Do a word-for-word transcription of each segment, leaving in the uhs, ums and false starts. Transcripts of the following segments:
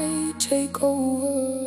night take over.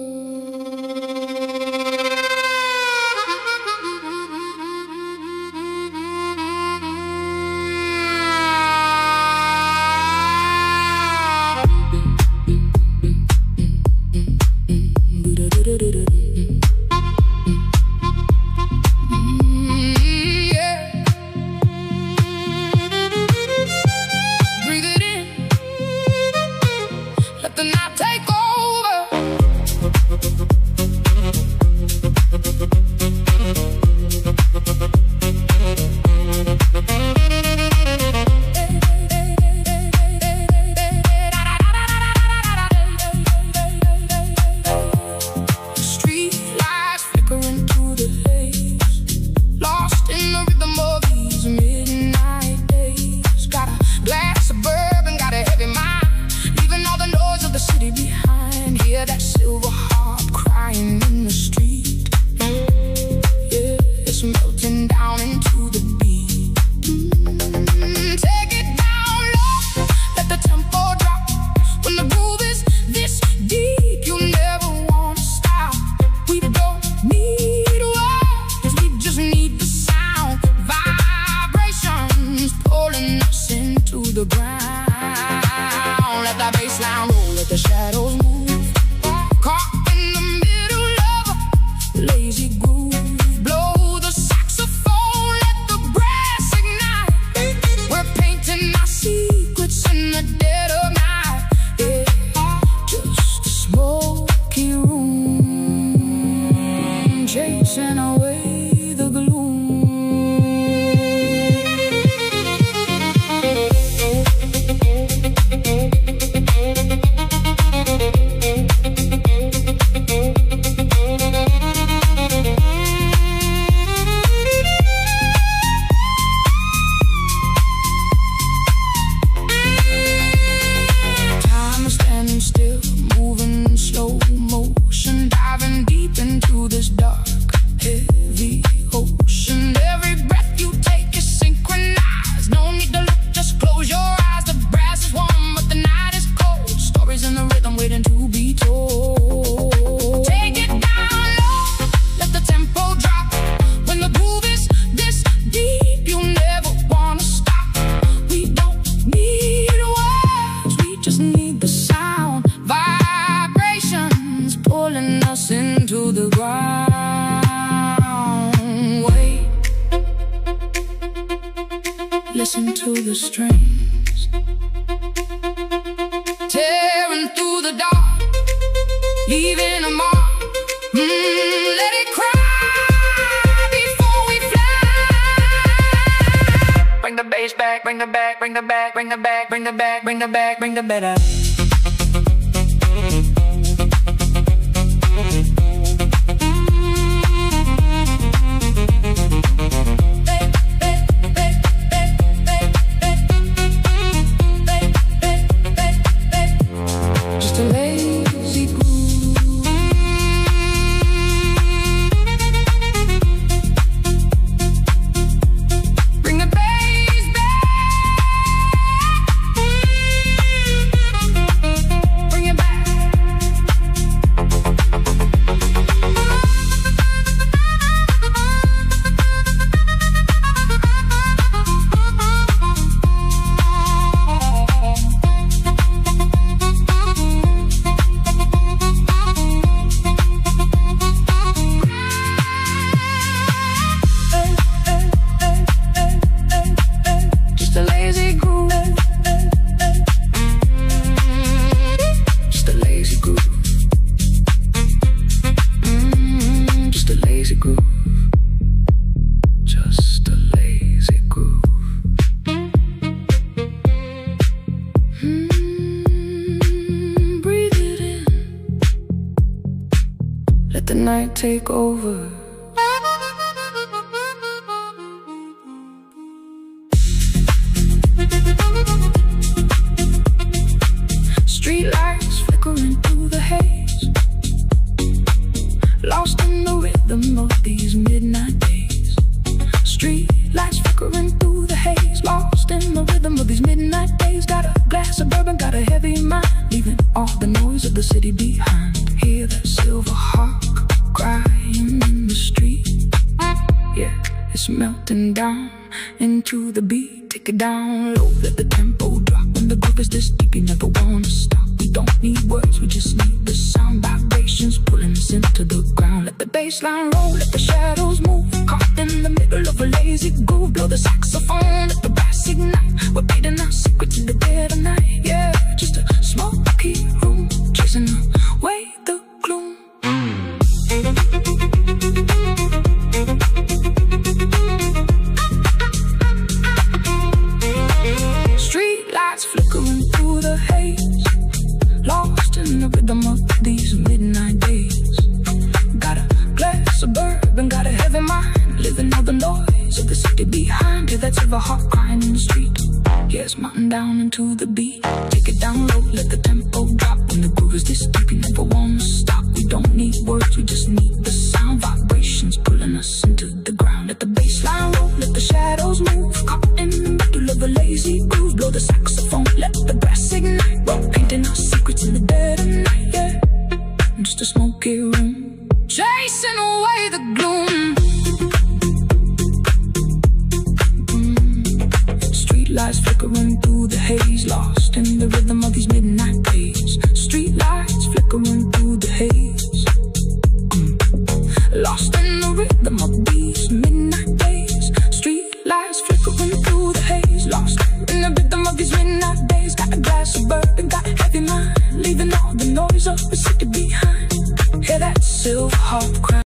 Listen to the strings tearing through the dark, leaving a mark. Mm, let it cry before we fly. Bring the bass back, bring the back, bring the back, bring the back, bring the back, bring the back, bring the better. The night take over. Street lights flickering through the haze, lost in the rhythm of these midnight days. Street lights flickering through the haze, lost in the rhythm of these midnight days. Got a glass of bourbon, got a heavy mind, leaving all the noise sounds of the city behind. Hear that silver hawk crying in the street. Yeah, it's melting down into the beat. Take it down low, let the tempo drop. When the groove is this deep, you never wanna stop. We don't need words, we just need the sound vibrations pulling us into the ground. Let the bass line roll, let the shadows move. Caught in the middle of a lazy groove. Blow the saxophone, let the bass ignite. We're fading our secret in the dead of night. Yeah, just a smoky room, chasing away the gloom. Street lights flickering through the haze, lost in the rhythm of these midnight days. Got a glass of bourbon, got a heavy mind, living all the noise of the city behind. Hear that silver heart crying in the street. Yeah, it's mounting down into the beat. Take it down low, let the tempo drop. When the groove is this deep, you never wanna stop. We don't need words, we just need the sound vibrations pulling us into the ground. Let the bass line roll, let the shadows move. Caught in the middle of a lazy groove. Blow the saxophone, let the brass ignite. We're painting our secrets in the dead of night. Yeah, just a smoky room, chasing away the gloom. Lights flickering through the haze, lost in the rhythm of these midnight days. Street lights flickering through the haze, mm. Lost in the rhythm of these midnight days. Street lights flickering through the haze, lost in the rhythm of these midnight days. Got a glass of bourbon, got a heavy mind, leaving all the noise of the city behind. Hear that silver harp cry.